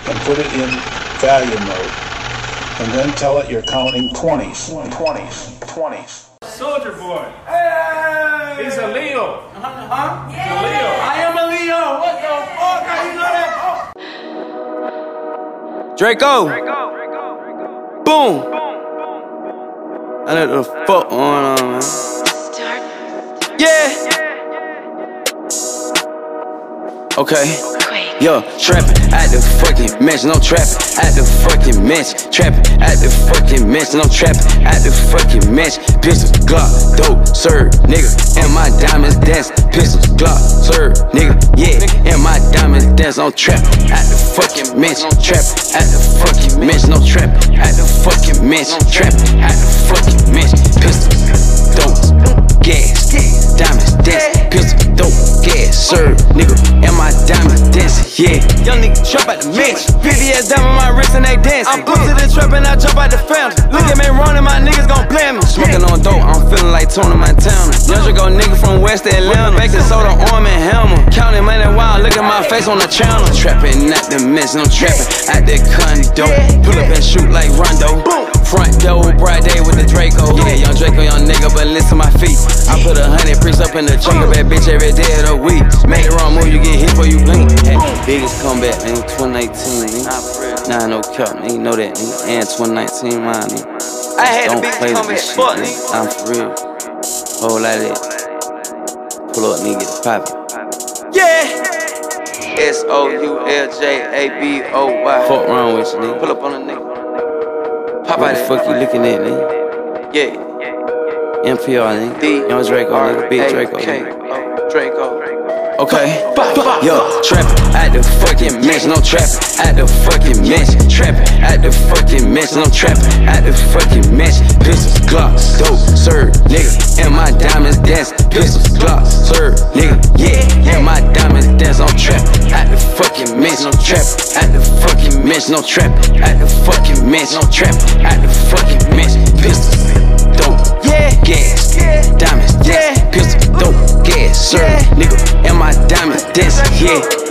and put it in value mode. And then tell it you're counting 20s. Soldier Boy. Hey! He's a Leo. Huh? He's a Leo. I am a Leo. What the fuck? How you know that? Draco. Boom. I know the fuck going on, man. Yeah. Okay. Yo, trappin' at the fucking mansion, no trappin' at the fucking mansion, trappin' at the fucking mansion, no trappin' at the fucking mansion. Pistols, Glock, dope, serve, nigga, and my diamonds dance. Pistols, Glock, serve, nigga, yeah, and my diamonds dance. No trappin' at the fucking mansion, trappin' at the fucking mansion, no trappin' at the fucking mansion, trappin' at the fucking mansion. Pistols, dope, gas, diamonds dance. Pistols, dope, gas, serve, nigga, and my diamonds dance. Yeah, young nigga trap at the mansion. 50 down on my wrist and they dance. I'm put to the trap and I jump out the fountain. Look at me running, my niggas gon' blame me. Smoking on dope, I'm feeling like Tony Montana. Young Draco nigga from West Atlanta. Baking soda, arm and hammer. Counting money while look at my face on the channel. Trapping at the mansion, I'm trapping at the condo. Pull up and shoot like Rondo. Front door, bright day with the Draco. Yeah, young Draco, young nigga, but listen to my feet. I put 100 priests up in the jungle, bad bitch every day of the week. Make the wrong move, you get hit before you blink. Hey, biggest comeback, nigga, 2019, nigga. Nah, no cap, nigga, you know that, nigga. And 2019, mine, nigga. I had Don't the biggest play with comeback. this shit, Fuck, nigga. nigga. I'm for real. Whole lot of that. Pull up, nigga, get the poppin'. Yeah. SOULJABOY. Fuck wrong with you, nigga. Pull up on a nigga. Pop What out the that. fuck you looking at, nigga? Yeah. NPR, nigga. Young Draco, nigga. Big Draco, nigga. Draco. Okay, yo, trappin' at the fucking mansion, no trappin' at the fucking mansion, trappin' at the fucking mansion, no trappin' at the fucking mansion. Pistols, Glock, dope, serve, nigga, and my diamonds dance. Pistols, Glock, serve, nigga, yeah, and my diamonds dance. I'm trappin' at the fucking mansion, no trappin' at the fucking mansion, no trappin' at the fucking mansion, no trappin' at the fucking mansion. Pistols, dope, yeah, gas, diamonds, yeah, pistols, dope, gas, serve, nigga, and my diamonds dance, yeah.